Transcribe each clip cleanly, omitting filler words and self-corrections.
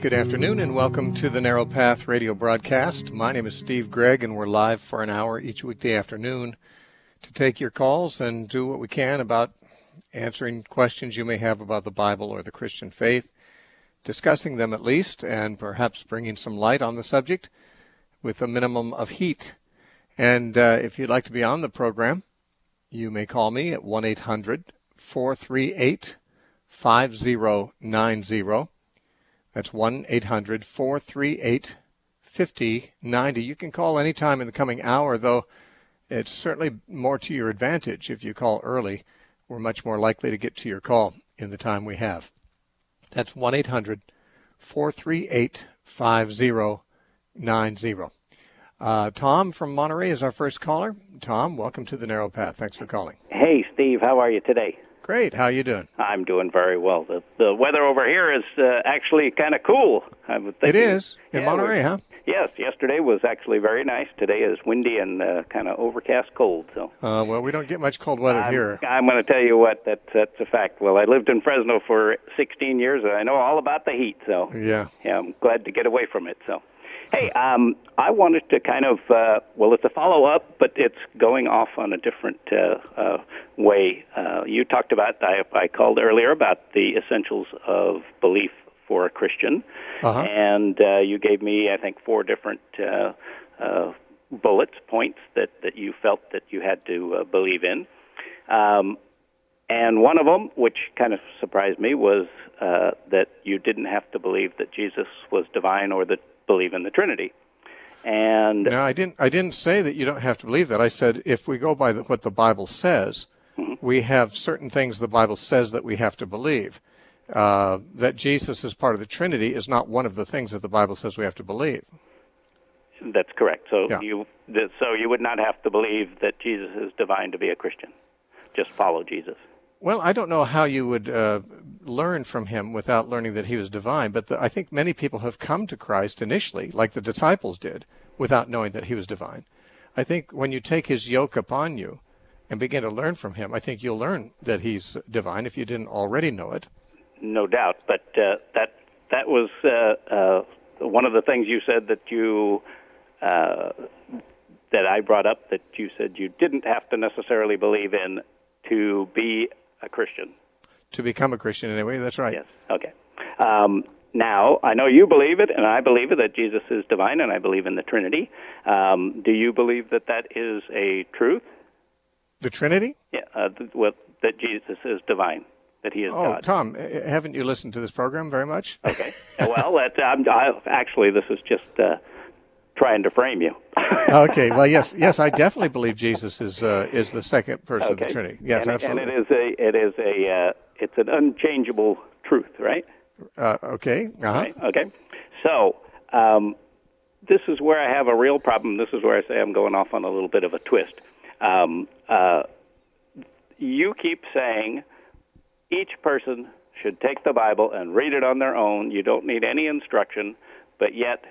Good afternoon and welcome to the Narrow Path radio broadcast. My name is Steve Gregg and we're live for an hour each weekday afternoon to take your calls and do what we can about answering questions you may have about the Bible or the Christian faith, discussing them at least, and perhaps bringing some light on the subject with a minimum of heat. And if you'd like to be on the program, you may call me at 1-800-438-5090. That's 1-800-438-5090. You can call anytime in the coming hour, though it's certainly more to your advantage if you call early. We're much more likely to get to your call in the time we have. That's 1-800-438-5090. Tom from Monterey is our first caller. Tom, welcome to the Narrow Path. Thanks for calling. Hey, Steve. How are you today? Great. How are you doing? I'm doing very well. The weather over here is actually kind of cool. It is? In Monterey, huh? Yes. Yesterday was actually very nice. Today is windy and kind of overcast cold. So. Well, we don't get much cold weather here. I'm going to tell you what, that's a fact. Well, I lived in Fresno for 16 years, and I know all about the heat. So yeah, I'm glad to get away from it. So. Hey, I wanted to kind of, it's a follow-up, but it's going off on a different way. You talked about, I called earlier about the essentials of belief for a Christian, and you gave me, I think, 4 different points that you felt that you had to believe in. And one of them, which kind of surprised me, was that you didn't have to believe that Jesus was divine or that believe in the Trinity. And no, I didn't say that you don't have to believe that. I said if we go by what the Bible says, we have certain things the Bible says that we have to believe. That Jesus is part of the Trinity is not one of the things that the Bible says we have to believe. That's correct. So yeah. you would not have to believe that Jesus is divine to be a Christian. Just follow Jesus. Well, I don't know how you would learn from him without learning that he was divine, but I think many people have come to Christ initially, like the disciples did, without knowing that he was divine. I think when you take his yoke upon you and begin to learn from him, I think you'll learn that he's divine if you didn't already know it. No doubt, but that was one of the things you said that you that I brought up, that you said you didn't have to necessarily believe in to be a Christian. To become a Christian, anyway, that's right. Yes, okay. Now, I know you believe it, and I believe it, that Jesus is divine, and I believe in the Trinity. Do you believe that that is a truth? The Trinity? Yeah, that Jesus is divine, that he is God. Oh, Tom, haven't you listened to this program very much? Okay. Well, actually, this is just trying to frame you. Okay. Well, yes, I definitely believe Jesus is the second person of the Trinity. Yes, absolutely. And it's an unchangeable truth, right? Okay. Right? Okay. So this is where I have a real problem. This is where I say I'm going off on a little bit of a twist. You keep saying each person should take the Bible and read it on their own. You don't need any instruction, but yet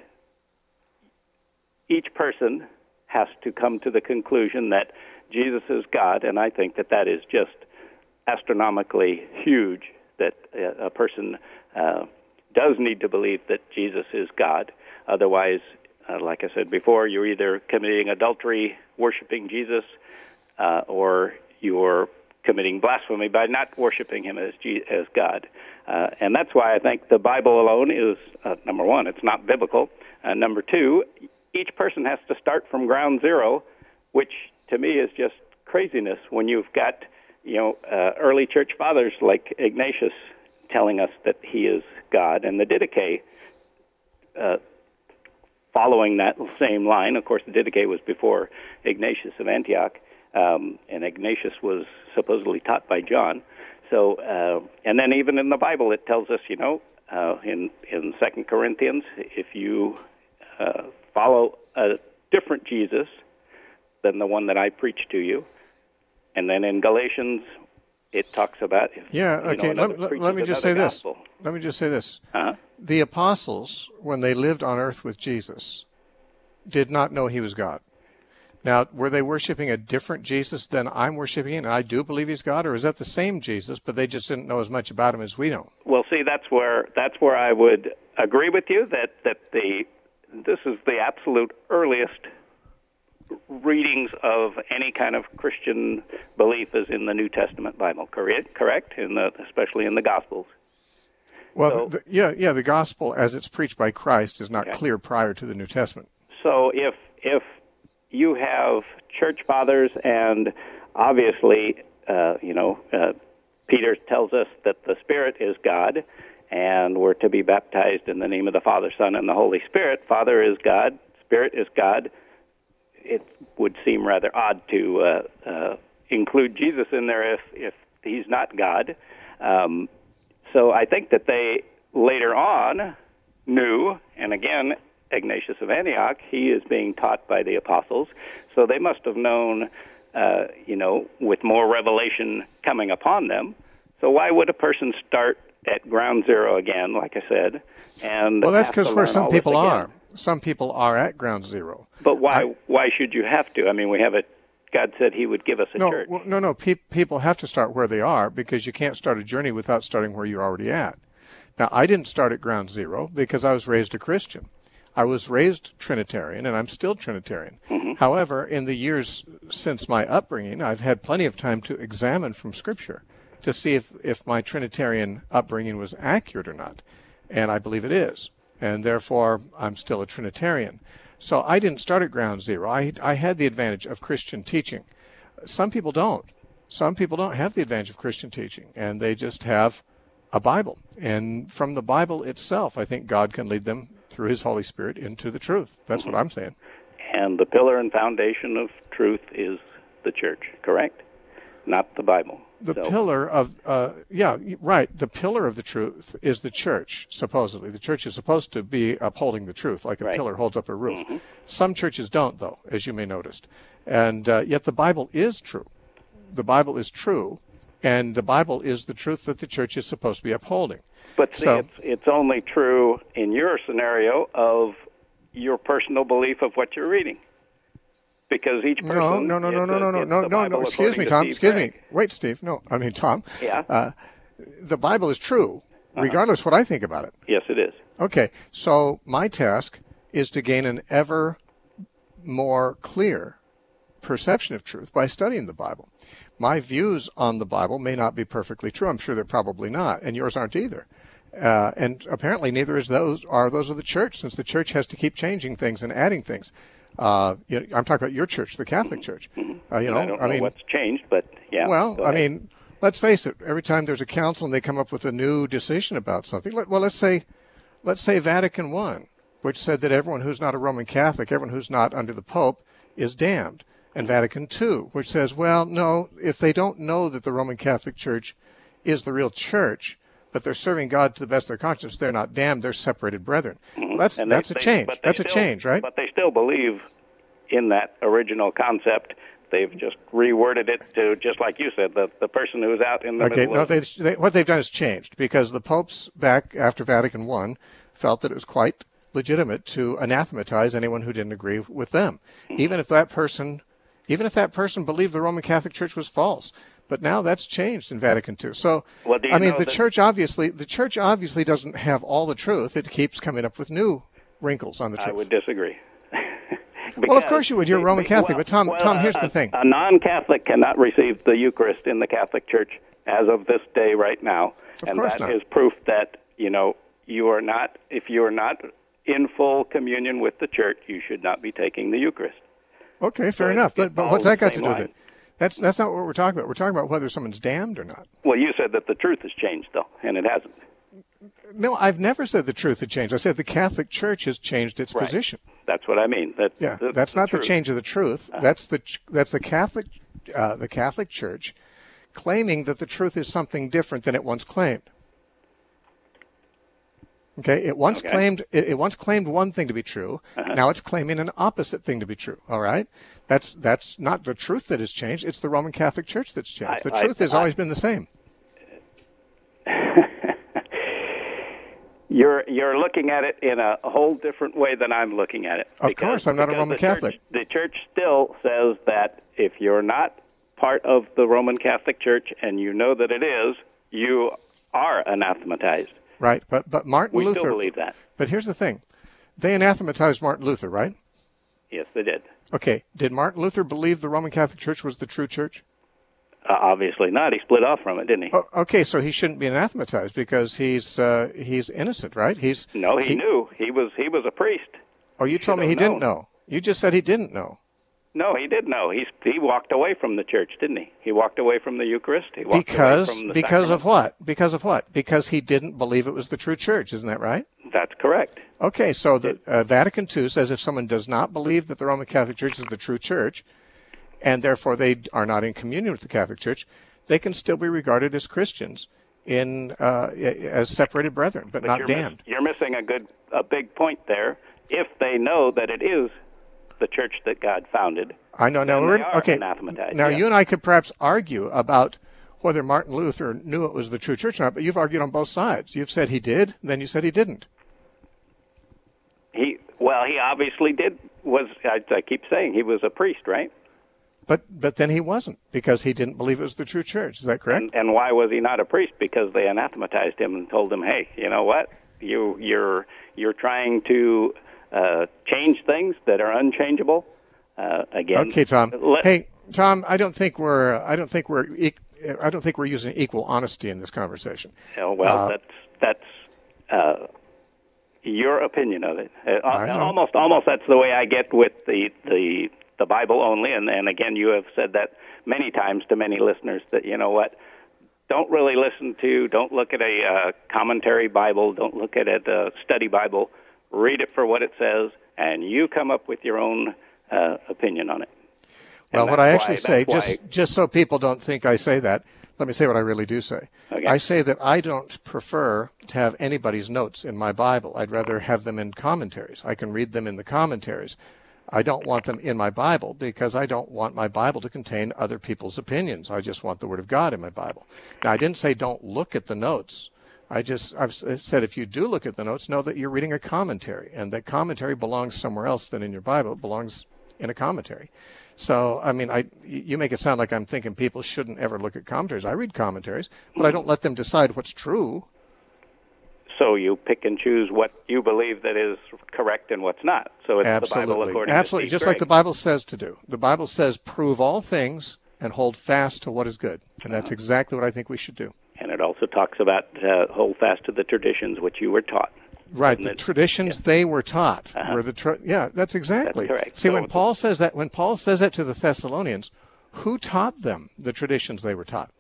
each person has to come to the conclusion that Jesus is God, and I think that that is just astronomically huge, that a person does need to believe that Jesus is God. Otherwise, like I said before, you're either committing adultery, worshiping Jesus, or you're committing blasphemy by not worshiping him as God. And that's why I think the Bible alone is, number one, it's not biblical. Number two, each person has to start from ground zero, which to me is just craziness when you've got, early church fathers like Ignatius telling us that he is God, and the Didache following that same line. Of course, the Didache was before Ignatius of Antioch, and Ignatius was supposedly taught by John. So, and then even in the Bible, it tells us, in 2 Corinthians, if you follow a different Jesus than the one that I preach to you. And then in Galatians, it talks about... Let me just say this. Uh-huh. The apostles, when they lived on earth with Jesus, did not know he was God. Now, were they worshiping a different Jesus than I'm worshiping, and I do believe he's God, or is that the same Jesus, but they just didn't know as much about him as we know? Well, see, that's where I would agree with you that this is the absolute earliest readings of any kind of Christian belief is in the New Testament Bible, correct? Especially in the Gospels. Well, so, the gospel as it's preached by Christ is not clear prior to the New Testament. So if you have church fathers, and obviously, Peter tells us that the Spirit is God, and we're to be baptized in the name of the Father, Son, and the Holy Spirit. Father is God, Spirit is God. It would seem rather odd to include Jesus in there if he's not God. So I think that they later on knew, and again, Ignatius of Antioch, he is being taught by the apostles, so they must have known, with more revelation coming upon them. So why would a person start at ground zero again, like I said? And well, that's because where some people are. Some people are at ground zero. But why should you have to? I mean, God said he would give us a church. No. People have to start where they are because you can't start a journey without starting where you're already at. Now, I didn't start at ground zero because I was raised a Christian. I was raised Trinitarian, and I'm still Trinitarian. Mm-hmm. However, in the years since my upbringing, I've had plenty of time to examine from Scripture to see if my Trinitarian upbringing was accurate or not. And I believe it is. And therefore, I'm still a Trinitarian. So I didn't start at ground zero. I had the advantage of Christian teaching. Some people don't. Some people don't have the advantage of Christian teaching, and they just have a Bible. And from the Bible itself, I think God can lead them through his Holy Spirit into the truth. That's what I'm saying. And the pillar and foundation of truth is the church, correct? Not the Bible. The pillar of, right. The pillar of the truth is the church, supposedly. The church is supposed to be upholding the truth, like a pillar holds up a roof. Mm-hmm. Some churches don't, though, as you may notice. And yet the Bible is true. The Bible is true, and the Bible is the truth that the church is supposed to be upholding. But see, it's only true in your scenario of your personal belief of what you're reading. Because each person... No. Excuse me, Tom. Excuse me. Wait, Steve. No, I mean, Tom. Yeah. The Bible is true, regardless of what I think about it. Yes, it is. Okay, so my task is to gain an ever more clear perception of truth by studying the Bible. My views on the Bible may not be perfectly true. I'm sure they're probably not, and yours aren't either. And apparently neither are those of the church, since the church has to keep changing things and adding things. I'm talking about your church, the Catholic Church. I don't know what's changed, but yeah. Well, I mean, let's face it. Every time there's a council and they come up with a new decision about something, let's say Vatican I, which said that everyone who's not a Roman Catholic, everyone who's not under the Pope, is damned. And Vatican II, which says, well, no, if they don't know that the Roman Catholic Church is the real church, but they're serving God to the best of their conscience, they're not damned, they're separated brethren. Well, that's a change. That's a change, right? But they still believe in that original concept. They've just reworded it to, just like you said, the person who's out in the middle. Okay, what they've done is changed, because the popes back after Vatican I felt that it was quite legitimate to anathematize anyone who didn't agree with them, even if that person believed the Roman Catholic Church was false. But now that's changed in Vatican II. So, I mean, the church obviously doesn't have all the truth. It keeps coming up with new wrinkles on the truth. I would disagree. Well, of course you would. You're a Roman Catholic. But Tom, here's the thing. A non-Catholic cannot receive the Eucharist in the Catholic Church as of this day right now. Of course not. And that is proof that, you are not, if you are not in full communion with the Church, you should not be taking the Eucharist. Okay, fair enough. But what's that got to do with it? That's not what we're talking about. We're talking about whether someone's damned or not. Well, you said that the truth has changed, though, and it hasn't. No, I've never said the truth had changed. I said the Catholic Church has changed its position. That's what I mean. That's not the change of the truth. That's the Catholic Church claiming that the truth is something different than it once claimed. Okay, it once claimed one thing to be true. Now it's claiming an opposite thing to be true. All right, that's not the truth that has changed. It's the Roman Catholic Church that's changed. The truth has always been the same. You're looking at it in a whole different way than I'm looking at it. Of course, I'm not a Roman Catholic. The Church still says that if you're not part of the Roman Catholic Church and you know that it is, you are anathematized. Right, but Martin We Luther. still believe that. But here's the thing: they anathematized Martin Luther, right? Yes, they did. Okay. Did Martin Luther believe the Roman Catholic Church was the true church? Obviously not. He split off from it, didn't he? Oh, okay, so he shouldn't be anathematized because he's innocent, right? He knew. He was a priest. Oh, you told me he didn't know. You just said he didn't know. No, he did know. He walked away from the church, didn't he? He walked away from the Eucharist. He walked away from the because of what? Because of what? Because he didn't believe it was the true church. Isn't that right? That's correct. Okay, so the Vatican II says if someone does not believe that the Roman Catholic Church is the true church, and therefore they are not in communion with the Catholic Church, they can still be regarded as Christians as separated brethren, but not damned. You're missing a big point there. If they know that it is the church that God founded, I know. Now we're okay. Anathematized. Now you and I could perhaps argue about whether Martin Luther knew it was the true church or not, but you've argued on both sides. You've said he did, then you said he didn't. He obviously did. I keep saying he was a priest, right? But then he wasn't because he didn't believe it was the true church. Is that correct? And why was he not a priest? Because they anathematized him and told him, "Hey, you know what? You're trying to change things that are unchangeable." Again. Okay, Tom. Hey, Tom. I don't think we're using equal honesty in this conversation. Well, that's your opinion of it. Almost that's the way I get with the Bible only. And again, you have said that many times to many listeners that, you know what, don't look at a commentary Bible, don't look at a study Bible, read it for what it says, and you come up with your own opinion on it. Well, what I actually say, just so people don't think I say that, let me say what I really do say. Okay. I say that I don't prefer to have anybody's notes in my Bible. I'd rather have them in commentaries. I can read them in the commentaries. I don't want them in my Bible because I don't want my Bible to contain other people's opinions. I just want the Word of God in my Bible. Now, I didn't say don't look at the notes. I've said if you do look at the notes, know that you're reading a commentary, and that commentary belongs somewhere else than in your Bible. It belongs in a commentary. So, I mean, you make it sound like I'm thinking people shouldn't ever look at commentaries. I read commentaries, but I don't let them decide what's true. So you pick and choose what you believe that is correct and what's not. So it's Absolutely. the Bible according Absolutely. to Steve Just Gregg. like the Bible says to do. The Bible says prove all things and hold fast to what is good. And that's exactly what I think we should do. And it also talks about hold fast to the traditions which you were taught. Right, the traditions they were taught were that's exactly. That's correct. See, when Paul says that to the Thessalonians, who taught them the traditions they were taught?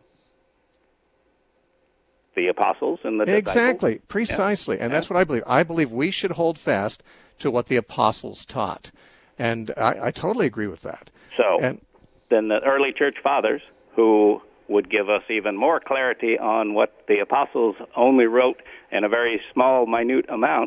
The apostles and the disciples. Exactly, precisely, and that's what I believe. I believe we should hold fast to what the apostles taught, and I totally agree with that. So, then the early church fathers, who would give us even more clarity on what the apostles only wrote in a very small, minute amount,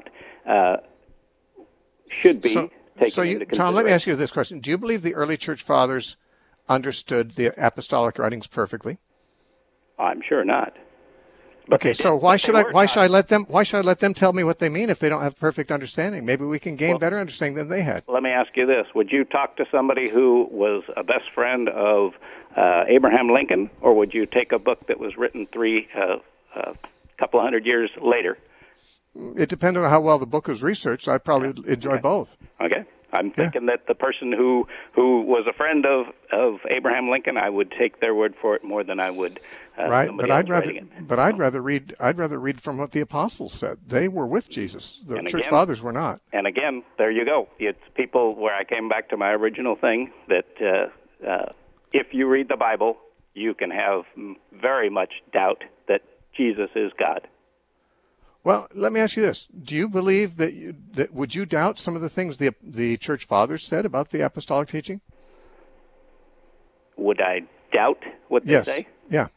should be taken into consideration. Tom, let me ask you this question. Do you believe the early church fathers understood the apostolic writings perfectly? I'm sure not. But okay, so why should I let them tell me what they mean if they don't have perfect understanding? Maybe we can gain better understanding than they had. Let me ask you this. Would you talk to somebody who was a best friend of Abraham Lincoln, or would you take a book that was written couple hundred years later? It depended on how well the book was researched. I'd probably enjoy both. Okay. I'm thinking that the person who was a friend of Abraham Lincoln, I would take their word for it more than I would somebody else writing it. But I'd rather read from what the apostles said. They were with Jesus. The church fathers were not. And again, there you go. It's people where I came back to my original thing that if you read the Bible, you can have very much doubt that Jesus is God. Well, let me ask you this. Do you believe that would you doubt some of the things the church fathers said about the apostolic teaching? Would I doubt what they say? Yeah.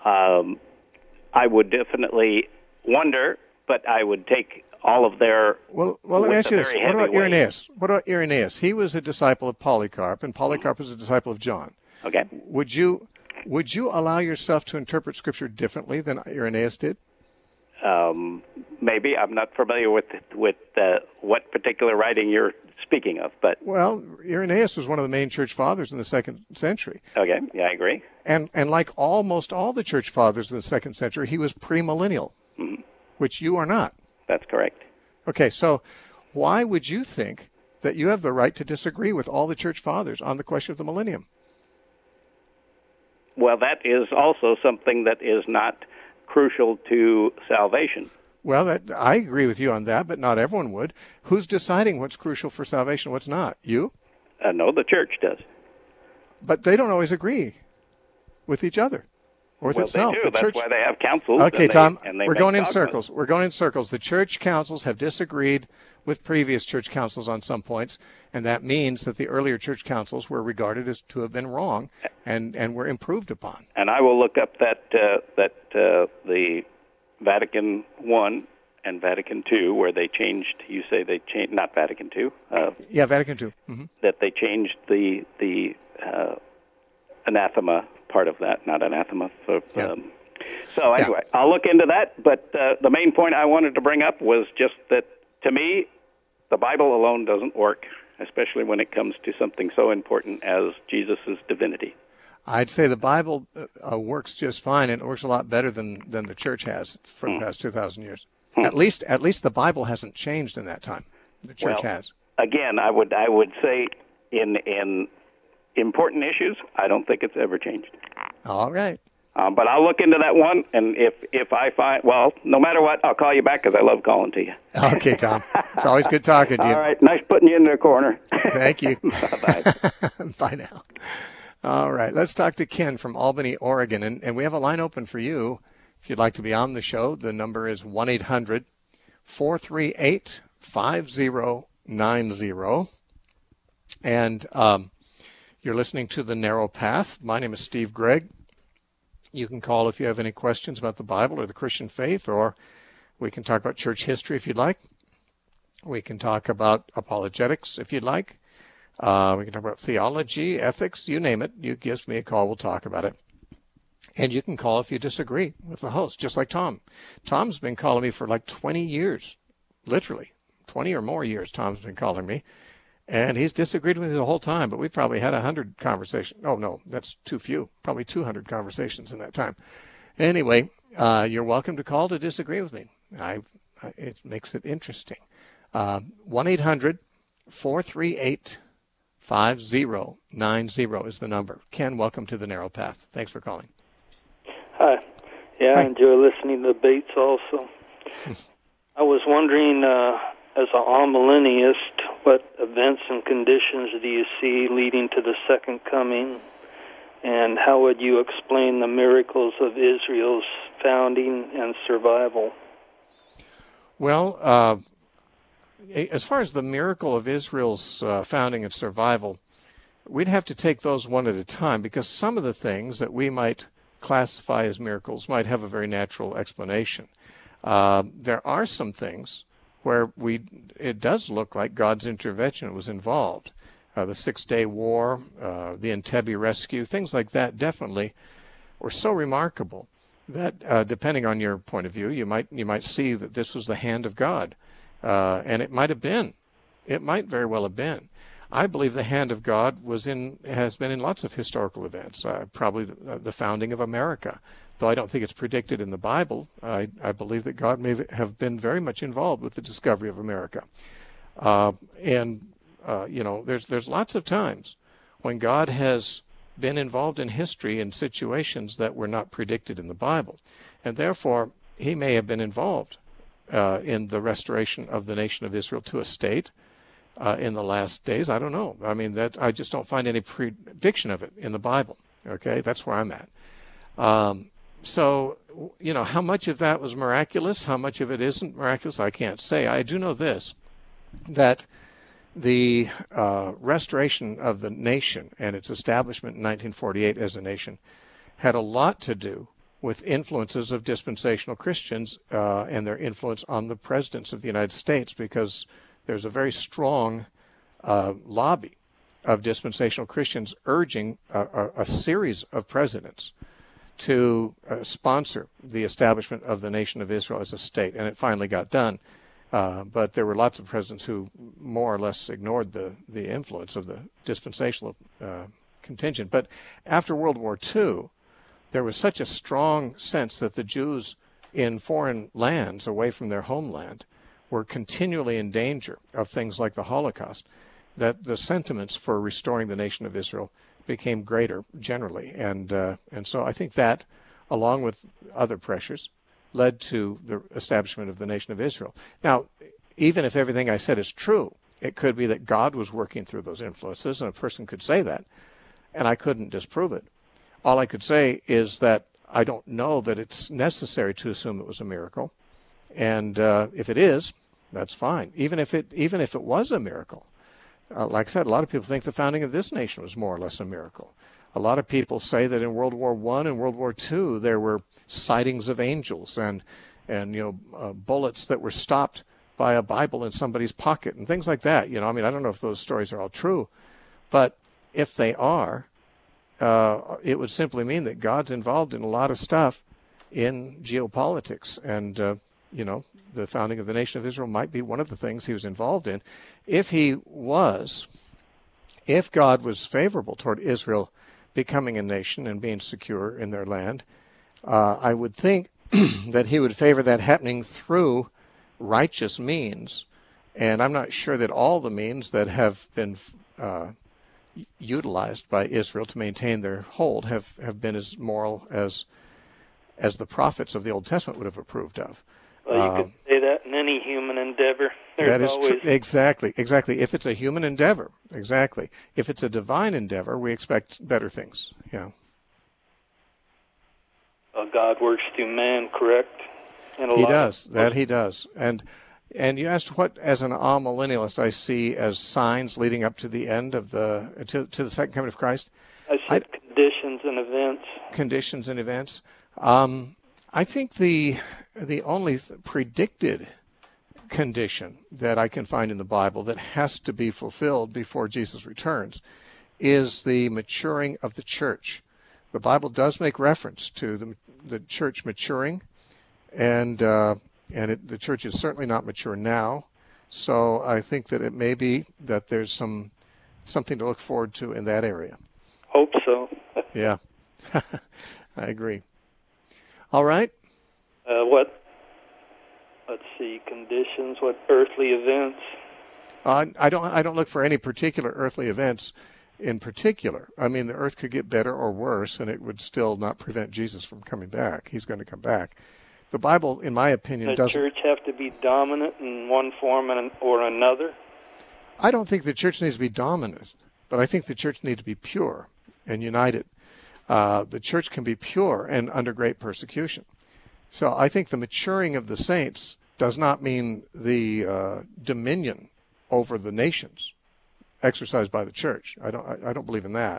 I would definitely wonder, but I would take all of their... Well, let me ask you this. What about Irenaeus? What about Irenaeus? He was a disciple of Polycarp, and Polycarp was a disciple of John. Okay. Would you allow yourself to interpret Scripture differently than Irenaeus did? Maybe. I'm not familiar with what particular writing you're speaking of, but... Well, Irenaeus was one of the main church fathers in the 2nd century. Okay, yeah, I agree. And like almost all the church fathers in the 2nd century, he was premillennial. Mm-hmm. which you are not. That's correct. Okay, so why would you think that you have the right to disagree with all the church fathers on the question of the millennium? Well, that is also something that is not crucial to salvation. Well, I agree with you on that, but not everyone would. Who's deciding what's crucial for salvation, what's not? You? No, the church does. But they don't always agree with each other or with itself. They do. That's why they have councils. Okay, Tom, and we're going in circles. We're going in circles. The church councils have disagreed with previous church councils on some points, and that means that the earlier church councils were regarded as to have been wrong and were improved upon. And I will look up that the Vatican I and Vatican II, where they changed, you say they changed, not Vatican II. Yeah, Vatican II. Mm-hmm. That they changed the anathema part of that, not anathema. So anyway, I'll look into that, but the main point I wanted to bring up was just that, to me, the Bible alone doesn't work, especially when it comes to something so important as Jesus' divinity. I'd say the Bible works just fine, and it works a lot better than the church has for the past 2,000 years. At least the Bible hasn't changed in that time. The church has. Again, I would say in important issues, I don't think it's ever changed. All right. But I'll look into that one, and if I find, well, no matter what, I'll call you back because I love calling to you. Okay, Tom. It's always good talking to you. All right. Nice putting you in the corner. Thank you. Bye-bye. Bye now. All right. Let's talk to Ken from Albany, Oregon. And we have a line open for you. If you'd like to be on the show, the number is 1-800-438-5090. And you're listening to The Narrow Path. My name is Steve Gregg. You can call if you have any questions about the Bible or the Christian faith, or we can talk about church history if you'd like. We can talk about apologetics if you'd like. We can talk about theology, ethics, you name it. You give me a call, we'll talk about it. And you can call if you disagree with the host, just like Tom. Tom's been calling me for like 20 years, literally. 20 or more years Tom's been calling me. And he's disagreed with me the whole time, but we've probably had 100 conversations. Oh, no, that's too few. Probably 200 conversations in that time. Anyway, you're welcome to call to disagree with me. It makes it interesting. 1-800-438-5090 is the number. Ken, welcome to The Narrow Path. Thanks for calling. Hi. Yeah, Hi. I enjoy listening to debates also. I was wondering, as an amillennialist, what events and conditions do you see leading to the second coming, and how would you explain the miracles of Israel's founding and survival? Well, as far as the miracle of Israel's founding and survival, we'd have to take those one at a time, because some of the things that we might classify as miracles might have a very natural explanation. There are some things where it does look like God's intervention was involved. The 6-Day War, the Entebbe rescue, things like that definitely were so remarkable that, depending on your point of view, you might see that this was the hand of God, and it might have been. It might very well have been. I believe the hand of God has been in lots of historical events. Probably the founding of America. Though I don't think it's predicted in the Bible, I believe that God may have been very much involved with the discovery of America. There's lots of times when God has been involved in history in situations that were not predicted in the Bible. And therefore, he may have been involved in the restoration of the nation of Israel to a state in the last days. I don't know. I mean, I just don't find any prediction of it in the Bible. Okay, that's where I'm at. So, how much of that was miraculous, how much of it isn't miraculous, I can't say. I do know this, that the restoration of the nation and its establishment in 1948 as a nation had a lot to do with influences of dispensational Christians and their influence on the presidents of the United States, because there's a very strong lobby of dispensational Christians urging a series of presidents to sponsor the establishment of the nation of Israel as a state. And it finally got done. But there were lots of presidents who more or less ignored the influence of the dispensational contingent. But after World War II, there was such a strong sense that the Jews in foreign lands away from their homeland were continually in danger of things like the Holocaust, that the sentiments for restoring the nation of Israel became greater generally. And so I think that, along with other pressures, led to the establishment of the nation of Israel. Now, even if everything I said is true, it could be that God was working through those influences, and a person could say that, and I couldn't disprove it. All I could say is that I don't know that it's necessary to assume it was a miracle, and if it is, that's fine. Even if it was a miracle, like I said, a lot of people think the founding of this nation was more or less a miracle. A lot of people say that in World War I and World War II there were sightings of angels and bullets that were stopped by a Bible in somebody's pocket and things like that. I don't know if those stories are all true, but if they are, it would simply mean that God's involved in a lot of stuff in geopolitics, and the founding of the nation of Israel might be one of the things he was involved in. If God was favorable toward Israel becoming a nation and being secure in their land, I would think that he would favor that happening through righteous means. And I'm not sure that all the means that have been utilized by Israel to maintain their hold have been as moral as the prophets of the Old Testament would have approved of. Well, you could say that in any human endeavor. That is true. Exactly. If it's a human endeavor, exactly. If it's a divine endeavor, we expect better things. Yeah. God works through man, correct? He does. He does. And you asked what, as an amillennialist, I see as signs leading up to the end of to the second coming of Christ. I said conditions and events. Conditions and events. I think the only predicted condition that I can find in the Bible that has to be fulfilled before Jesus returns is the maturing of the church. The Bible does make reference to the church maturing, and the church is certainly not mature now. So I think that it may be that there's something to look forward to in that area. Hope so. Yeah, I agree. All right. Let's see, conditions, what earthly events? I don't look for any particular earthly events in particular. I mean, the earth could get better or worse, and it would still not prevent Jesus from coming back. He's going to come back. The Bible, in my opinion, doesn't... Does the church have to be dominant in one form or another? I don't think the church needs to be dominant, but I think the church needs to be pure and united. The church can be pure and under great persecution. So I think the maturing of the saints does not mean the dominion over the nations exercised by the church. I don't believe in that.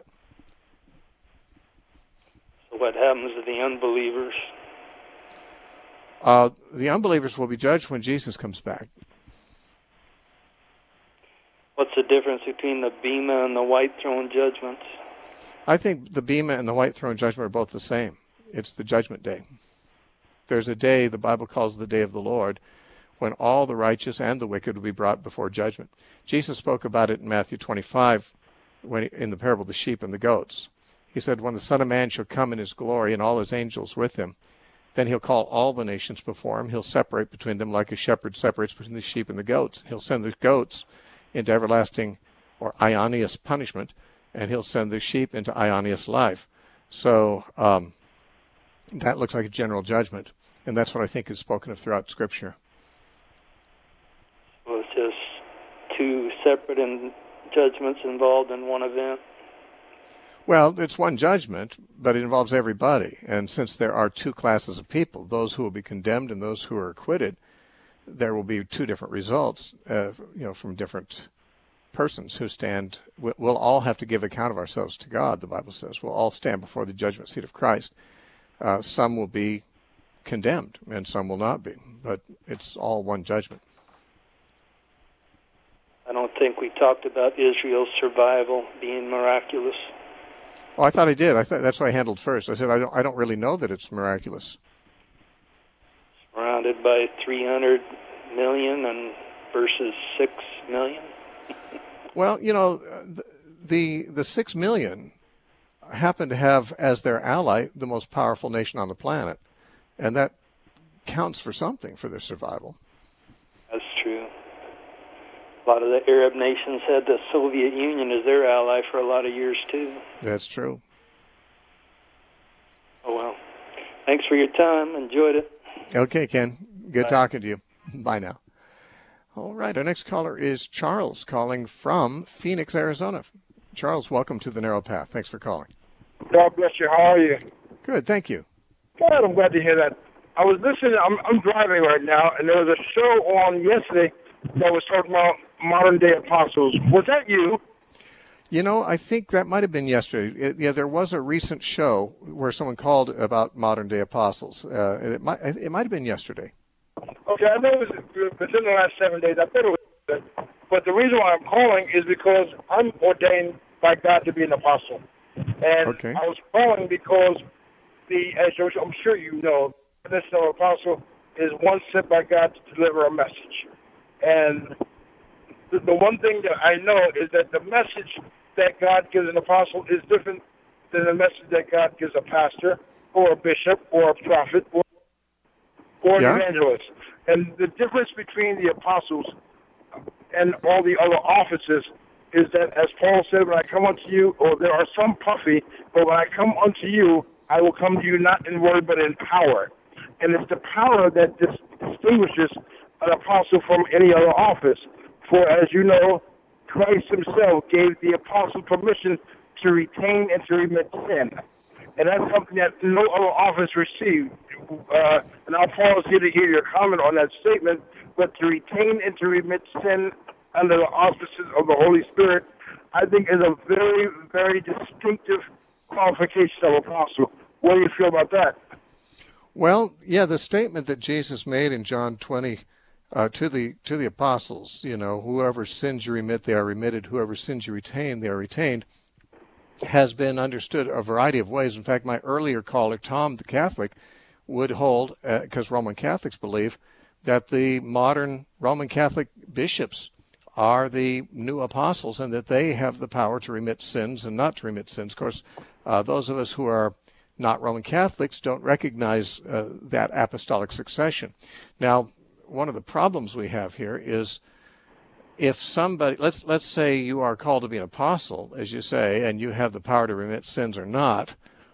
So what happens to the unbelievers? The unbelievers will be judged when Jesus comes back. What's the difference between the Bema and the White Throne judgments? I think the Bema and the White Throne judgment are both the same. It's the judgment day. There's a day the Bible calls the day of the Lord when all the righteous and the wicked will be brought before judgment. Jesus spoke about it in Matthew 25 in the parable of the sheep and the goats. He said, when the Son of Man shall come in his glory and all his angels with him, then he'll call all the nations before him. He'll separate between them like a shepherd separates between the sheep and the goats. He'll send the goats into everlasting or aionious punishment, and he'll send the sheep into aionious life. So that looks like a general judgment, and that's what I think is spoken of throughout Scripture. Well, it's just two separate judgments involved in one event. Well, it's one judgment, but it involves everybody. And since there are two classes of people, those who will be condemned and those who are acquitted, there will be two different results, from different persons who stand. We'll all have to give account of ourselves to God, the Bible says. We'll all stand before the judgment seat of Christ. Some will be condemned and some will not be, but it's all one judgment. I don't think we talked about Israel's survival being miraculous. Oh, I thought I did. That's what I handled first. I said I don't really know that it's miraculous. Surrounded by 300 million and versus 6 million. Well, the 6 million happen to have as their ally the most powerful nation on the planet, and that counts for something for their survival. That's true. A lot of the Arab nations had the Soviet Union as their ally for a lot of years, too. That's true. Oh, well. Thanks for your time. Enjoyed it. Okay, Ken. Good Bye. talking to you. Bye now. All right, our next caller is Charles calling from Phoenix, Arizona. Charles, welcome to the Narrow Path. Thanks for calling. God bless you. How are you? Good, thank you. Good. I'm glad to hear that. I was listening. I'm driving right now, and there was a show on yesterday that was talking about modern-day apostles. Was that you? You know, I think that might have been yesterday. There was a recent show where someone called about modern-day apostles. It might have been yesterday. Okay, I know it was within the last 7 days. I thought it was good. But the reason why I'm calling is because I'm ordained by God to be an apostle. And Okay. I was calling because, as I'm sure you know, this apostle is one sent by God to deliver a message. And the one thing that I know is that the message that God gives an apostle is different than the message that God gives a pastor or a bishop or a prophet or an evangelist. And the difference between the apostles and all the other offices is that, as Paul said, when I come unto you, or there are some puffy, but when I come unto you, I will come to you not in word but in power. And it's the power that distinguishes an apostle from any other office. For as you know, Christ himself gave the apostle permission to retain and to remit sin. And that's something that no other office received. And I'll pause here to hear your comment on that statement. But to retain and to remit sin under the auspices of the Holy Spirit, I think is a very, very distinctive qualification of apostle. What do you feel about that? Well, yeah, the statement that Jesus made in John 20 to the apostles, whoever sins you remit, they are remitted. Whoever sins you retain, they are retained, has been understood a variety of ways. In fact, my earlier caller, Tom the Catholic, would hold, because Roman Catholics believe, that the modern Roman Catholic bishops are the new apostles and that they have the power to remit sins and not to remit sins. Of course, those of us who are not Roman Catholics don't recognize that apostolic succession. Now, one of the problems we have here is if somebody, let's say you are called to be an apostle, as you say, and you have the power to remit sins or not,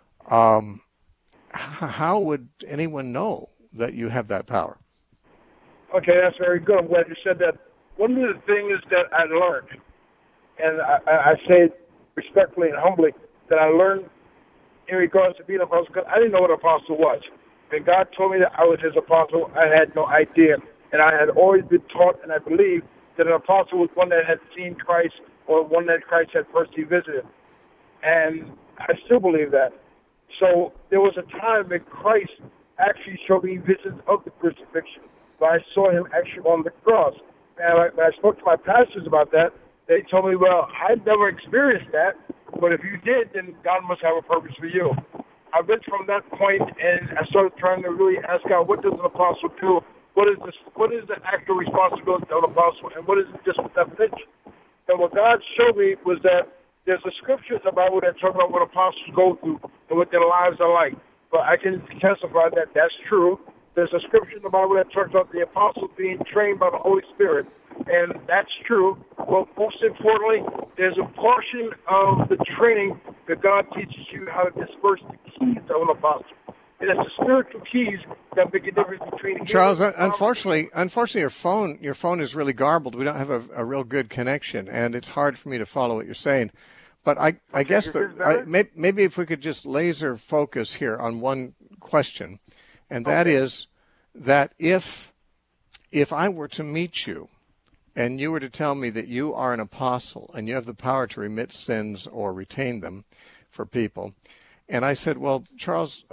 how would anyone know that you have that power? Okay, that's very good. I'm glad you said that. One of the things that I learned, and I say it respectfully and humbly, that I learned in regards to being an apostle, because I didn't know what an apostle was. When God told me that I was his apostle, I had no idea. And I had always been taught, and I believe, that an apostle was one that had seen Christ or one that Christ had personally visited. And I still believe that. So there was a time when Christ actually showed me visions of the crucifixion, but I saw him actually on the cross. And when I spoke to my pastors about that, they told me, well, I'd never experienced that, but if you did, then God must have a purpose for you. I went from that point, and I started trying to really ask God, what does an apostle do? What is the actual responsibility of an apostle, and what is just that pitch? And what God showed me was that there's a scripture in the Bible that talk about what apostles go through and what their lives are like. But I can testify that that's true. There's a scripture in the Bible that talks about the apostles being trained by the Holy Spirit, and that's true. Well, most importantly, there's a portion of the training that God teaches you how to disperse the keys of an apostle. And it's the spiritual keys that make a difference between Charles, unfortunately, your phone is really garbled. We don't have a real good connection, and it's hard for me to follow what you're saying. But I guess maybe if we could just laser focus here on one question, and that is that if I were to meet you and you were to tell me that you are an apostle and you have the power to remit sins or retain them for people, and I said, well, Charles,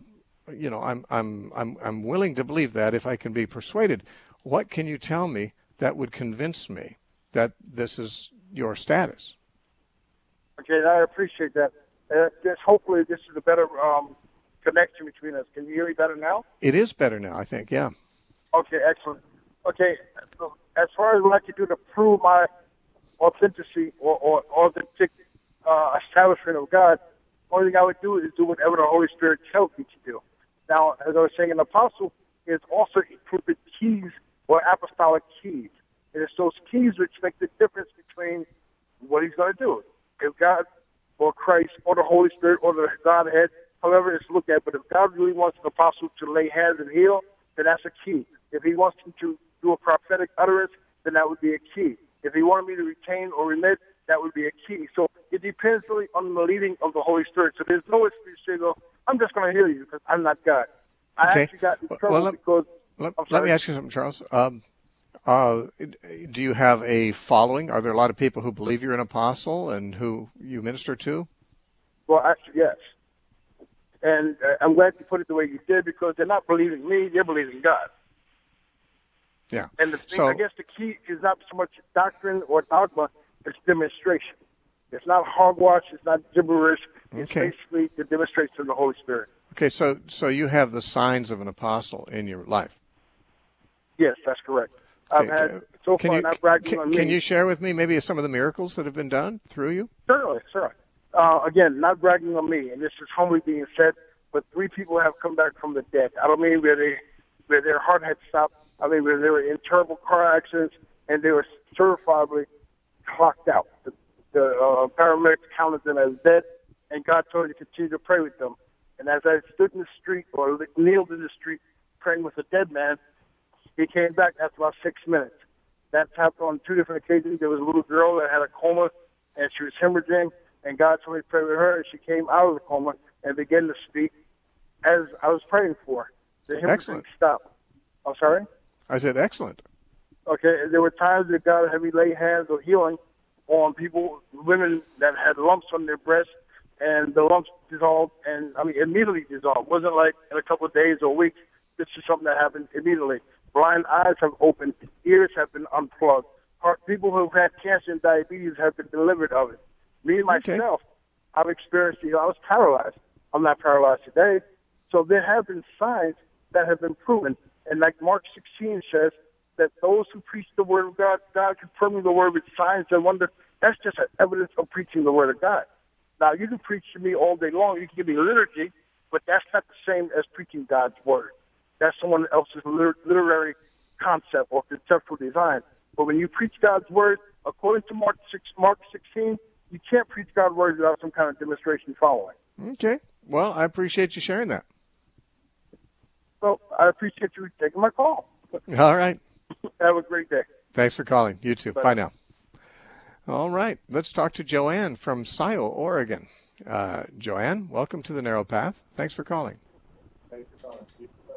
I'm willing to believe that if I can be persuaded. What can you tell me that would convince me that this is your status? Okay, I appreciate that. Hopefully this is a better connection between us. Can you hear me better now? It is better now, I think, yeah. Okay, excellent. Okay, so as far as what I can do to prove my authenticity or authentic establishment of God, the only thing I would do is do whatever the Holy Spirit tells me to do. Now, as I was saying, an apostle is also equipped with keys or apostolic keys. And it's those keys which make the difference between what he's going to do. If God or Christ or the Holy Spirit or the Godhead, however it's looked at, but if God really wants an apostle to lay hands and heal, then that's a key. If he wants him to do a prophetic utterance, then that would be a key. If he wanted me to retain or remit, that would be a key. So it depends really on the leading of the Holy Spirit. So there's no excuse to go, I'm just going to heal you because I'm not God. I actually got in trouble because... Let me ask you something, Charles. Do you have a following? Are there a lot of people who believe you're an apostle and who you minister to? Well, actually, yes. And I'm glad you put it the way you did because they're not believing me, they're believing God. Yeah. And the thing, I guess the key is not so much doctrine or dogma, it's demonstration. It's not hogwash, it's not gibberish. It's basically the demonstration of the Holy Spirit. Okay, so you have the signs of an apostle in your life. Yes, that's correct. Okay. I've had, so far, not bragging on me. Can you share with me maybe some of the miracles that have been done through you? Certainly. Again, not bragging on me, and this is humbly being said, but 3 people have come back from the dead. I don't mean where their heart had stopped. I mean where they were in terrible car accidents, and they were certifiably clocked out. The paramedics counted them as dead, and God told me to continue to pray with them. And as I stood in the street or kneeled in the street praying with a dead man, he came back after about 6 minutes. That's happened on 2 different occasions. There was a little girl that had a coma, and she was hemorrhaging, and God told me to pray with her, and she came out of the coma and began to speak as I was praying for her. The hemorrhaging stopped. I'm sorry? I said excellent. Okay, there were times that God had me lay hands of healing on people, women that had lumps on their breasts, and the lumps dissolved, and immediately dissolved. It wasn't like in a couple of days or weeks. This is something that happened immediately. Blind eyes have opened, ears have been unplugged. People who have had cancer and diabetes have been delivered of it. Me myself, I've experienced I was paralyzed. I'm not paralyzed today. So there have been signs that have been proven. And like Mark 16 says, that those who preach the word of God, God confirming the word with signs and wonder, that's just an evidence of preaching the word of God. Now, you can preach to me all day long. You can give me liturgy, but that's not the same as preaching God's word. That's someone else's literary concept or conceptual design. But when you preach God's word, according to Mark 16, you can't preach God's word without some kind of demonstration following. Okay. Well, I appreciate you sharing that. Well, I appreciate you taking my call. All right. Have a great day. Thanks for calling. You too. Bye now. All right. Let's talk to Joanne from Scio, Oregon. Joanne, welcome to the Narrow Path. Thanks for calling. Thanks for calling.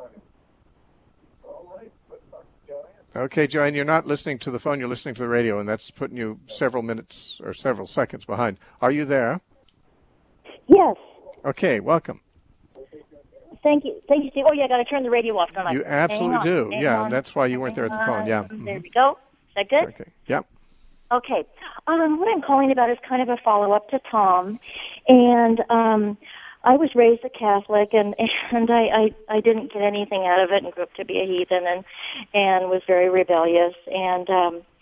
All right. Let's talk to Joanne. Okay, Joanne, you're not listening to the phone. You're listening to the radio, and that's putting you several minutes or several seconds behind. Are you there? Yes. Okay, welcome. Thank you, Steve. Oh, yeah, I got to turn the radio off, don't I? You absolutely do. Yeah, and that's why you weren't there at the phone. Yeah. There we go. Is that good? Okay. Yep. Okay. What I'm calling about is kind of a follow-up to Tom. And I was raised a Catholic, and I didn't get anything out of it and grew up to be a heathen and was very rebellious. And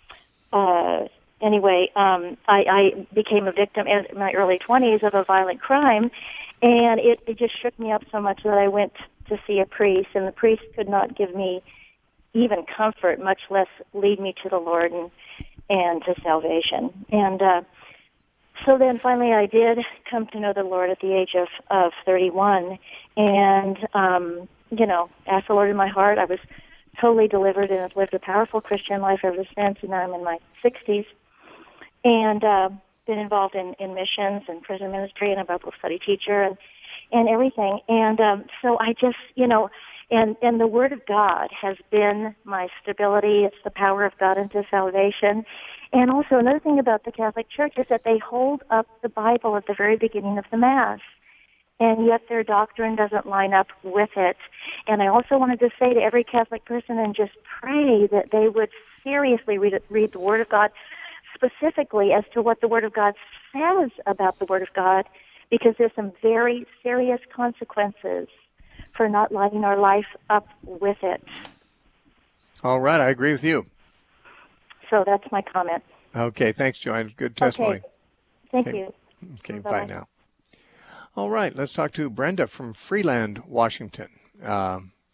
anyway, I became a victim in my early 20s of a violent crime. And it just shook me up so much that I went to see a priest, and the priest could not give me even comfort, much less lead me to the Lord and to salvation. And so then finally I did come to know the Lord at the age of 31, and, asked the Lord in my heart. I was totally delivered and have lived a powerful Christian life ever since, and now I'm in my 60s. And been involved in missions and prison ministry, and a Bible study teacher and everything. And so I just, and the Word of God has been my stability. It's the power of God into salvation. And also another thing about the Catholic Church is that they hold up the Bible at the very beginning of the Mass, and yet their doctrine doesn't line up with it. And I also wanted to say to every Catholic person and just pray that they would seriously read the Word of God, specifically as to what the Word of God says about the Word of God, because there's some very serious consequences for not lining our life up with it. All right, I agree with you. So that's my comment. Okay, thanks, Joanne. Good testimony. Okay. Thank you. Okay, bye now. All right, let's talk to Brenda from Freeland, Washington.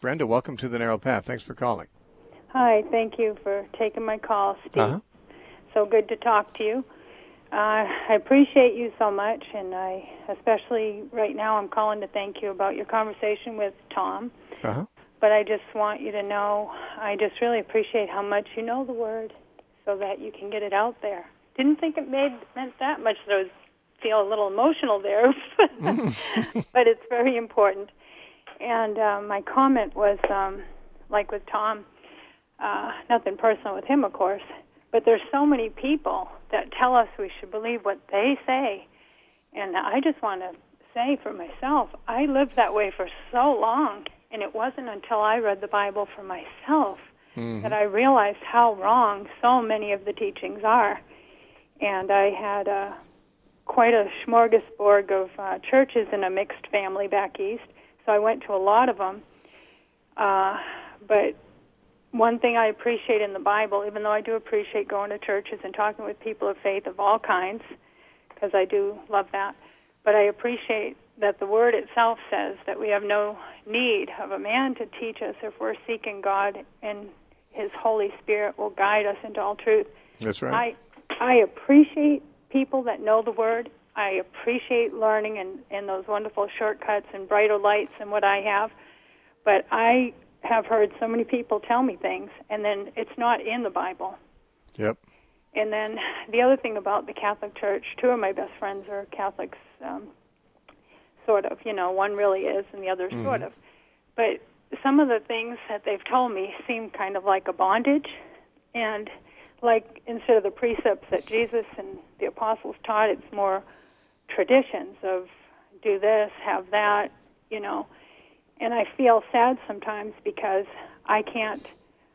Brenda, welcome to the Narrow Path. Thanks for calling. Hi, thank you for taking my call, Steve. So good to talk to you. I appreciate you so much, and I especially right now I'm calling to thank you about your conversation with Tom. But I just want you to know I just really appreciate how much you know the Word so that you can get it out there. Didn't think it meant that much, that I was feel a little emotional there, but it's very important. And my comment was, like with Tom, nothing personal with him, of course, but there's so many people that tell us we should believe what they say. And I just want to say for myself, I lived that way for so long, and it wasn't until I read the Bible for myself that I realized how wrong so many of the teachings are. And I had quite a smorgasbord of churches in a mixed family back east, so I went to a lot of them. But one thing I appreciate in the Bible, even though I do appreciate going to churches and talking with people of faith of all kinds, because I do love that, but I appreciate that the Word itself says that we have no need of a man to teach us if we're seeking God, and His Holy Spirit will guide us into all truth. That's right. I appreciate people that know the Word. I appreciate learning and those wonderful shortcuts and brighter lights and what I have. But I have heard so many people tell me things, and then it's not in the Bible. Yep. And then the other thing about the Catholic Church, two of my best friends are Catholics, sort of. One really is and the other sort of. But some of the things that they've told me seem kind of like a bondage, and like instead of the precepts that Jesus and the apostles taught, it's more traditions of do this, have that, And I feel sad sometimes because I can't,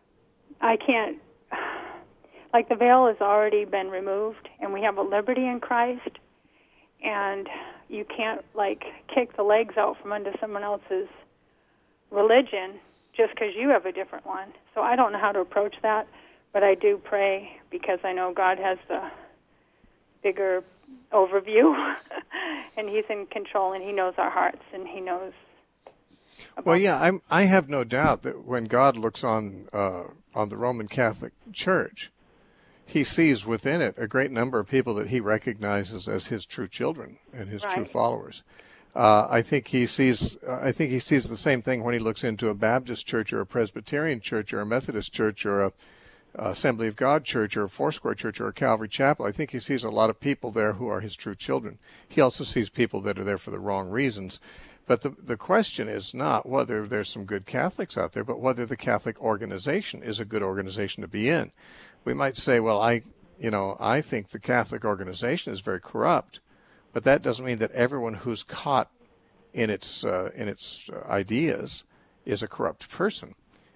like the veil has already been removed, and we have a liberty in Christ, and you can't, kick the legs out from under someone else's religion just because you have a different one. So I don't know how to approach that, but I do pray because I know God has the bigger overview, and He's in control, and He knows our hearts, and He knows. Well, yeah, I have no doubt that when God looks on the Roman Catholic Church, He sees within it a great number of people that He recognizes as His true children and His true followers. I think He sees the same thing when He looks into a Baptist church or a Presbyterian church or a Methodist church or a Assembly of God church or a Foursquare church or a Calvary Chapel. I think He sees a lot of people there who are His true children. He also sees people that are there for the wrong reasons. But the question is not whether there's some good Catholics out there, but whether the Catholic organization is a good organization to be in. We might say, well, I think the Catholic organization is very corrupt, but that doesn't mean that everyone who's caught in its ideas is a corrupt person.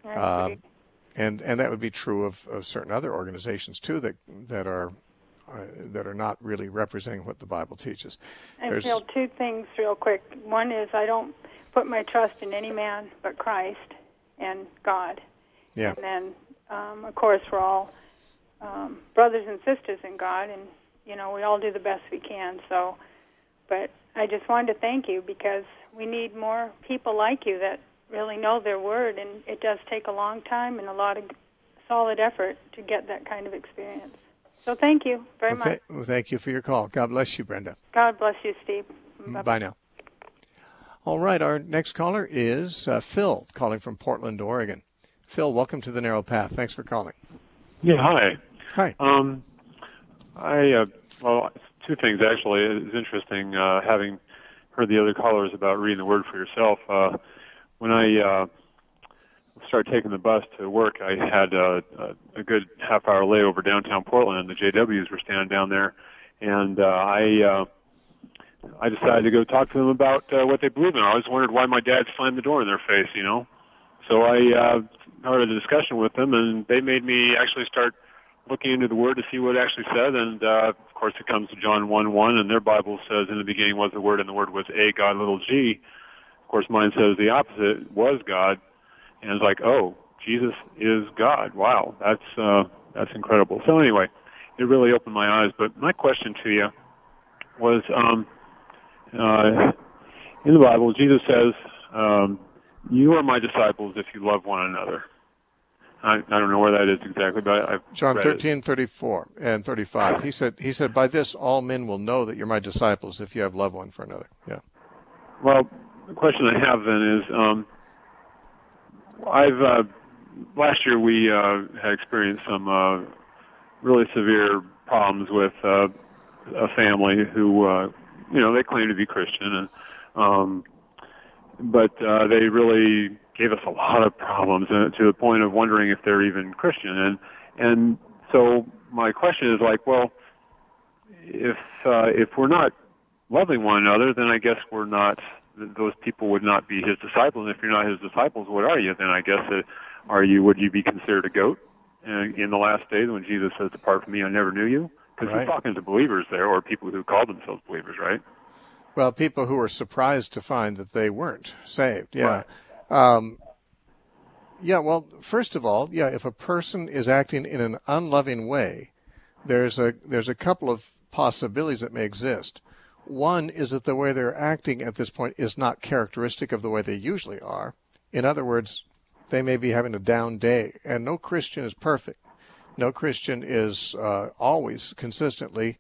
And that would be true of certain other organizations too that are not really representing what the Bible teaches. I feel two things real quick. One is I don't put my trust in any man but Christ and God. Yeah. And then, of course, we're all brothers and sisters in God, and we all do the best we can. So, but I just wanted to thank you because we need more people like you that really know their word, and it does take a long time and a lot of solid effort to get that kind of experience. So thank you very much. Well, thank you for your call. God bless you, Brenda. God bless you, Steve. Bye-bye. Bye now. All right, our next caller is Phil, calling from Portland, Oregon. Phil, welcome to the Narrow Path. Thanks for calling. Yeah, hi. Hi. Well, two things, actually. It's interesting having heard the other callers about reading the Word for yourself. When I started taking the bus to work, I had a good half-hour layover downtown Portland, and the JWs were standing down there, and I decided to go talk to them about what they believe in. I always wondered why my dad slammed the door in their face, So I started a discussion with them, and they made me actually start looking into the Word to see what it actually said, and of course it comes to John 1:1, and their Bible says, in the beginning was the Word, and the Word was a God, little g. Of course, mine says the opposite, was God. And it's like, oh, Jesus is God. Wow, that's incredible. So anyway, it really opened my eyes. But my question to you was, in the Bible, Jesus says you are my disciples if you love one another. I don't know where that is exactly, but I've John read 13:34 and 35. He said, by this all men will know that you're my disciples if you have love one for another. Yeah. Well, the question I have then is, last year we had experienced some really severe problems with a family who, they claim to be Christian, and but they really gave us a lot of problems to the point of wondering if they're even Christian. And so my question is like, well, if we're not loving one another, then I guess we're not. Those people would not be his disciples. And if you're not his disciples, what are you? Then I guess would you be considered a goat in the last days when Jesus says, "Depart from me, I never knew you"? Because he's talking to believers there, or people who call themselves believers, right? Well, people who were surprised to find that they weren't saved. Yeah. Right. Well, first of all, if a person is acting in an unloving way, there's a couple of possibilities that may exist. One is that the way they're acting at this point is not characteristic of the way they usually are. In other words, they may be having a down day, and no Christian is perfect. No Christian is always consistently,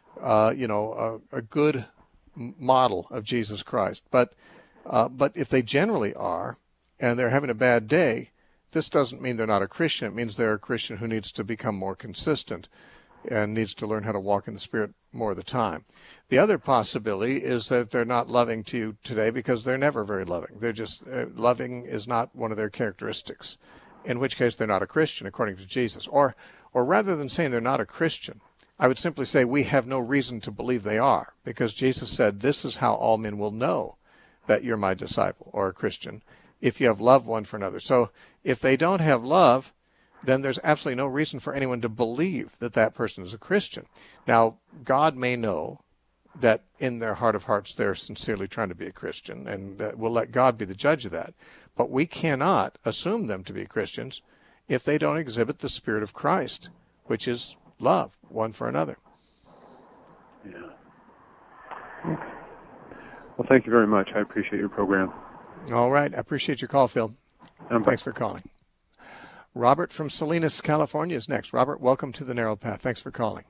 a good model of Jesus Christ. But if they generally are, and they're having a bad day, this doesn't mean they're not a Christian. It means they're a Christian who needs to become more consistent and needs to learn how to walk in the Spirit more of the time. The other possibility is that they're not loving to you today because they're never very loving. They're just loving is not one of their characteristics, in which case they're not a Christian according to Jesus. Or rather than saying they're not a Christian, I would simply say we have no reason to believe they are, because Jesus said, this is how all men will know that you're my disciple or a Christian, if you have love one for another. So if they don't have love, then there's absolutely no reason for anyone to believe that that person is a Christian. Now, God may know that in their heart of hearts they're sincerely trying to be a Christian, and we'll let God be the judge of that. But we cannot assume them to be Christians if they don't exhibit the Spirit of Christ, which is love one for another. Yeah. Okay. Well, thank you very much. I appreciate your program. All right. I appreciate your call, Phil. Thanks for calling. Robert from Salinas, California is next. Robert, welcome to the Narrow Path. Thanks for calling.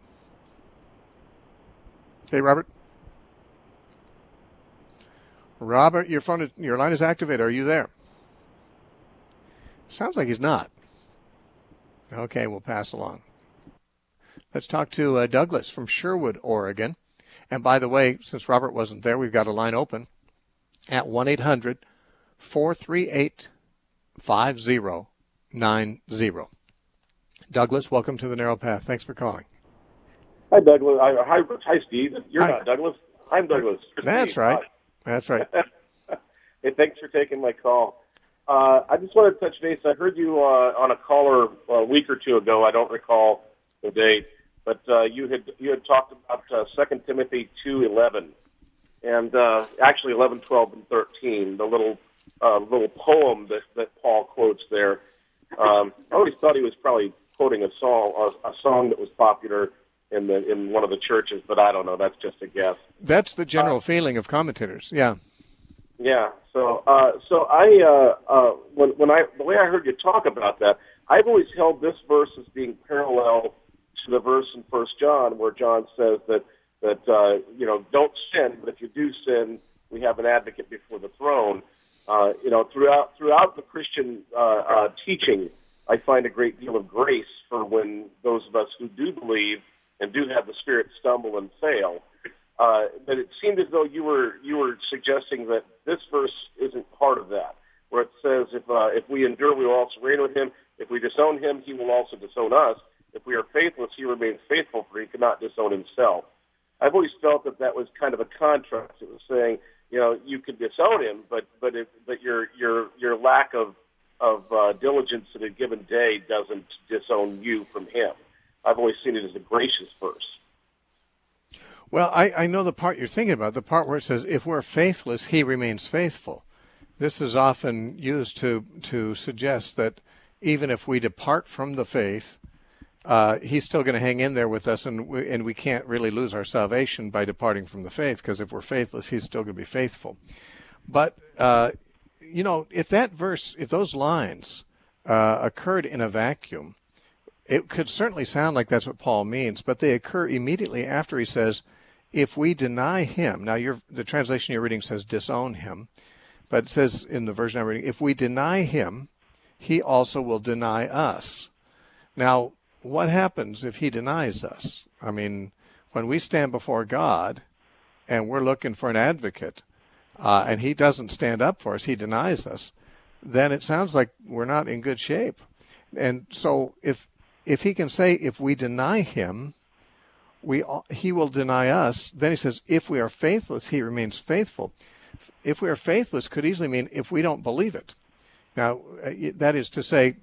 Hey, Robert. Robert, your line is activated. Are you there? Sounds like he's not. Okay, we'll pass along. Let's talk to Douglas from Sherwood, Oregon. And by the way, since Robert wasn't there, we've got a line open at 1-800-438-5090. Douglas, welcome to the Narrow Path. Thanks for calling. Hi, Douglas. Hi, Steve. You're not Douglas. I'm Douglas. That's right. That's right. Hey, thanks for taking my call. I just wanted to touch base. I heard you on a caller a week or two ago. I don't recall the date, but you had talked about 2 Timothy 2:11, and actually 11, 12, and 13. The little poem that Paul quotes there. I always thought he was probably quoting a song that was popular in one of the churches, but I don't know. That's just a guess. That's the general feeling of commentators. Yeah. Yeah. So the way I heard you talk about that, I've always held this verse as being parallel to the verse in 1 John where John says that don't sin, but if you do sin, we have an advocate before the throne. Throughout the Christian teaching, I find a great deal of grace for when those of us who do believe and do have the Spirit stumble and fail. But it seemed as though you were suggesting that this verse isn't part of that, where it says, if we endure, we will also reign with him. If we disown him, he will also disown us. If we are faithless, he remains faithful, for he cannot disown himself. I've always felt that was kind of a contrast. It was saying, you could disown him, but your lack of diligence in a given day doesn't disown you from him. I've always seen it as a gracious verse. Well, I know the part you're thinking about, the part where it says, if we're faithless, he remains faithful. This is often used to suggest that even if we depart from the faith, he's still going to hang in there with us, and we can't really lose our salvation by departing from the faith, because if we're faithless, he's still going to be faithful. But, if that verse, if those lines occurred in a vacuum, it could certainly sound like that's what Paul means, but they occur immediately after he says, if we deny him. Now, the translation you're reading says disown him, but it says in the version I'm reading, if we deny him, he also will deny us. Now, what happens if he denies us? I mean, when we stand before God and we're looking for an advocate, and he doesn't stand up for us, he denies us, then it sounds like we're not in good shape. And so if he can say, if we deny him, he will deny us, then he says, if we are faithless, he remains faithful. If we are faithless could easily mean if we don't believe it. Now, that is to say,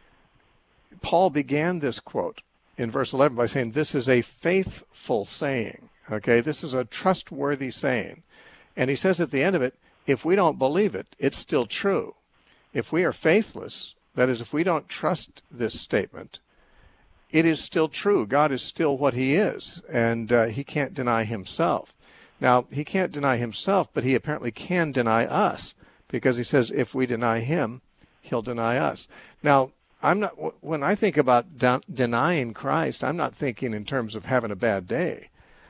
Paul began this quote in verse 11 by saying, this is a faithful saying. Okay, this is a trustworthy saying. And he says at the end of it, if we don't believe it, it's still true. If we are faithless, that is, if we don't trust this statement, it is still true. God is still what he is, and he can't deny himself. Now, he can't deny himself, but he apparently can deny us, because he says if we deny him, he'll deny us. Now, when I think about denying Christ, I'm not thinking in terms of having a bad day.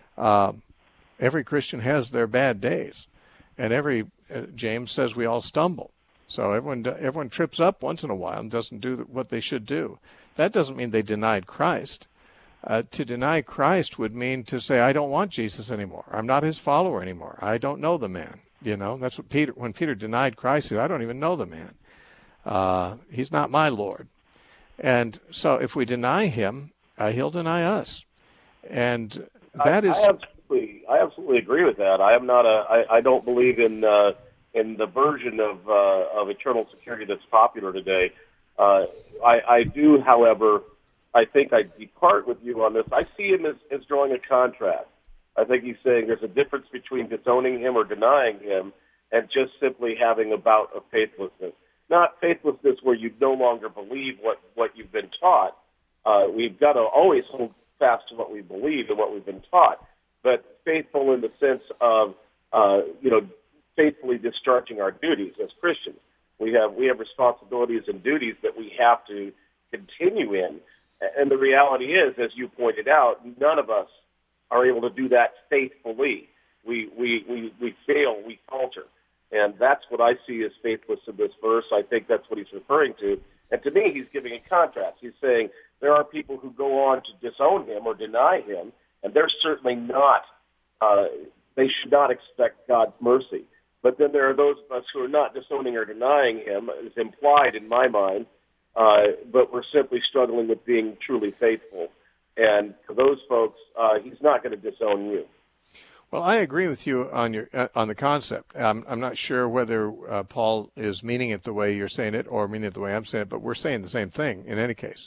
Every Christian has their bad days, and James says we all stumble. So everyone trips up once in a while and doesn't do what they should do. That doesn't mean they denied Christ. To deny Christ would mean to say, I don't want Jesus anymore. I'm not his follower anymore. I don't know the man. That's what when Peter denied Christ, he said, I don't even know the man. He's not my Lord. And so if we deny him, he'll deny us. And that is... I absolutely agree with that. I am not I don't believe in the version of eternal security that's popular today. I do, however, I think I depart with you on this. I see him as drawing a contrast. I think he's saying there's a difference between disowning him or denying him and just simply having a bout of faithlessness. Not faithlessness where you no longer believe what you've been taught. We've got to always hold fast to what we believe and what we've been taught, but faithful in the sense of, faithfully discharging our duties as Christians. We have responsibilities and duties that we have to continue in. And the reality is, as you pointed out, none of us are able to do that faithfully. We fail, we falter. And that's what I see as faithless in this verse. I think that's what he's referring to. And to me, he's giving a contrast. He's saying there are people who go on to disown him or deny him, and they're certainly not, they should not expect God's mercy. But then there are those of us who are not disowning or denying him, it's implied in my mind, but we're simply struggling with being truly faithful. And for those folks, he's not going to disown you. Well, I agree with you on the concept. I'm not sure whether Paul is meaning it the way you're saying it or meaning it the way I'm saying it, but we're saying the same thing in any case.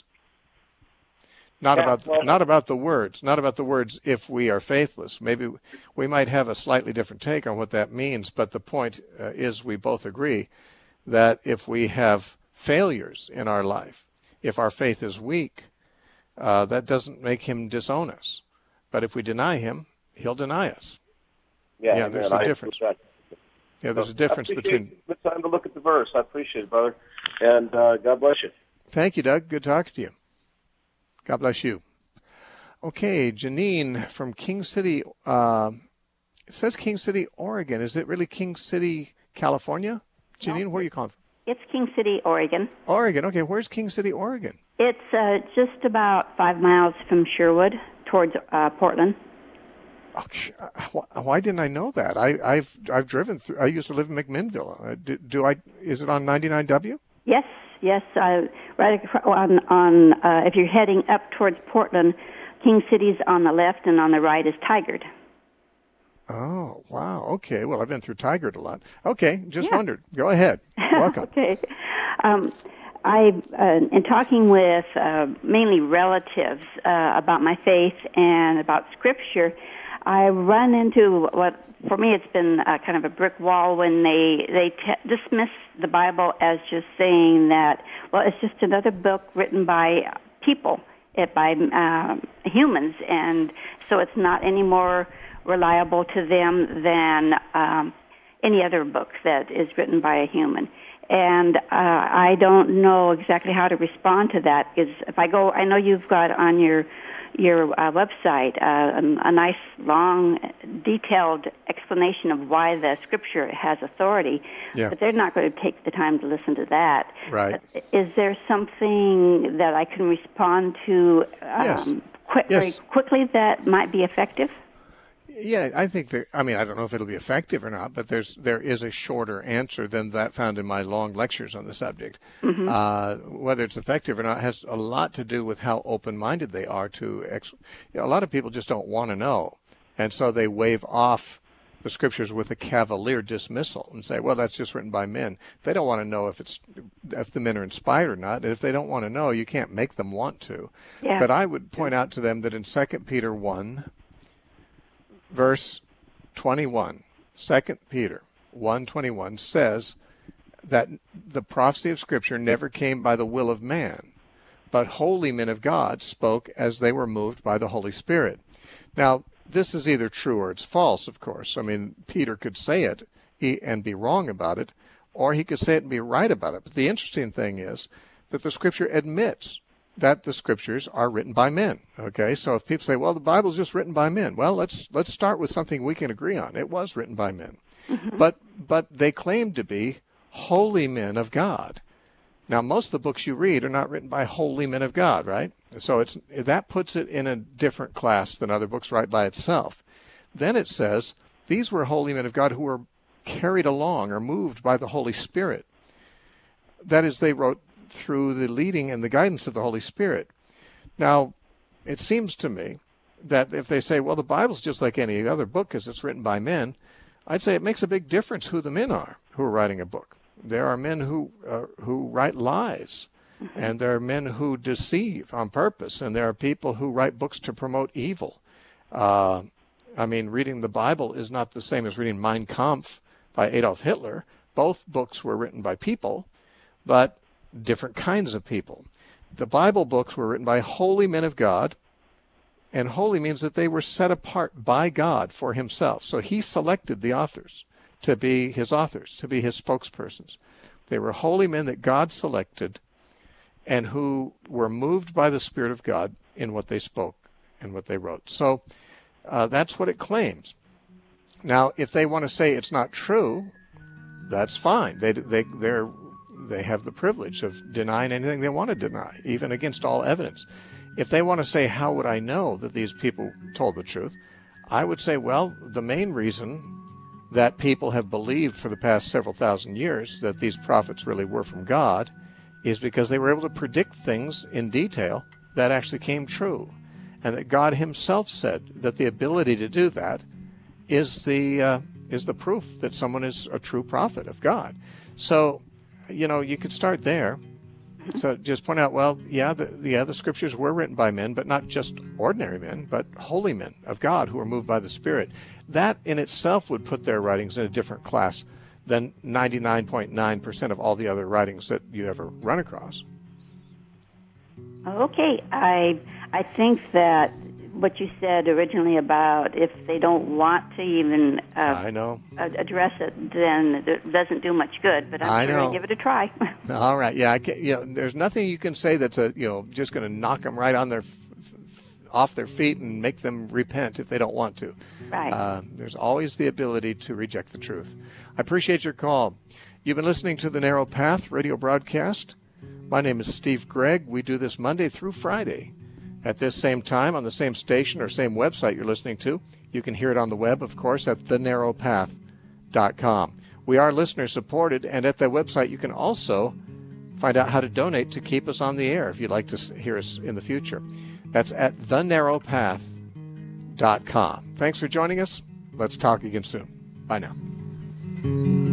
Not about the words. Not about the words, if we are faithless. Maybe we might have a slightly different take on what that means, but the point is we both agree that if we have failures in our life, if our faith is weak, that doesn't make him disown us. But if we deny him, he'll deny us. Yeah, there's a difference. Yeah, there's a difference between... It's time to look at the verse. I appreciate it, brother. And God bless you. Thank you, Doug. Good talking to you. God bless you. Okay, Janine from King City. It says King City, Oregon. Is it really King City, California? Janine, where are you calling from? It's King City, Oregon. Oregon. Okay, where's King City, Oregon? It's just about 5 miles from Sherwood towards Portland. Why didn't I know that? I've driven through. I used to live in McMinnville. Is it on 99W? Yes. Right on if you're heading up towards Portland, King City's on the left, and on the right is Tigard. Oh, wow. Okay. Well, I've been through Tigard a lot. Okay, just wondered. Go ahead. Welcome. Okay. In talking with mainly relatives about my faith and about Scripture, I run into what, for me, it's been kind of a brick wall when they dismiss the Bible as just saying that, well, it's just another book written by people, by humans, and so it's not any more reliable to them than any other book that is written by a human. And I don't know exactly how to respond to that. Because if I go, I know you've got on your website a nice, long, detailed explanation of why the Scripture has authority, but they're not going to take the time to listen to that. Right. Is there something that I can respond to very quickly that might be effective? Yeah, I think I don't know if it'll be effective or not, but there is a shorter answer than that found in my long lectures on the subject. Mm-hmm. Whether it's effective or not has a lot to do with how open-minded they are to. A lot of people just don't want to know, and so they wave off the Scriptures with a cavalier dismissal and say, "Well, that's just written by men." They don't want to know if the men are inspired or not. And if they don't want to know, you can't make them want to. Yeah. But I would point out to them that in 2 Peter 1. Verse 21, 2 Peter 1:21 says that the prophecy of Scripture never came by the will of man, but holy men of God spoke as they were moved by the Holy Spirit. Now, this is either true or it's false, of course. I mean, Peter could say it and be wrong about it, or he could say it and be right about it. But the interesting thing is that the Scripture admits that the Scriptures are written by men. Okay, so if people say, well, the Bible's just written by men, well, let's start with something we can agree on. It was written by men. Mm-hmm. But they claim to be holy men of God. Now, most of the books you read are not written by holy men of God, right? So that puts it in a different class than other books right by itself. Then it says, these were holy men of God who were carried along or moved by the Holy Spirit. That is, they wrote through the leading and the guidance of the Holy Spirit. Now, it seems to me that if they say, well, the Bible's just like any other book because it's written by men, I'd say it makes a big difference who the men are who are writing a book. There are men who write lies, and there are men who deceive on purpose, and there are people who write books to promote evil. Reading the Bible is not the same as reading Mein Kampf by Adolf Hitler. Both books were written by people, but different kinds of people. The Bible books were written by holy men of God, and holy means that they were set apart by God for himself. So he selected the authors to be his authors, to be his spokespersons. They were holy men that God selected and who were moved by the Spirit of God in what they spoke and what they wrote. So that's what it claims. Now, if they want to say it's not true, that's fine. They have the privilege of denying anything they want to deny, even against all evidence. If they want to say, how would I know that these people told the truth? I would say, well, the main reason that people have believed for the past several thousand years that these prophets really were from God is because they were able to predict things in detail that actually came true. And that God himself said that the ability to do that is the proof that someone is a true prophet of God. So, you could start there. So just point out, well, the Scriptures were written by men, but not just ordinary men, but holy men of God who are moved by the Spirit. That in itself would put their writings in a different class than 99.9% of all the other writings that you ever run across. Okay, I think that what you said originally about if they don't want to even address it, then it doesn't do much good. But I'm going to give it a try. All right, yeah, there's nothing you can say that's just going to knock them right on off their feet and make them repent if they don't want to. Right. There's always the ability to reject the truth. I appreciate your call. You've been listening to the Narrow Path radio broadcast. My name is Steve Gregg. We do this Monday through Friday at this same time on the same station or same website you're listening to. You can hear it on the web, of course, at thenarrowpath.com. We are listener supported, and at that website you can also find out how to donate to keep us on the air if you'd like to hear us in the future. That's at thenarrowpath.com. Thanks for joining us. Let's talk again soon. Bye now.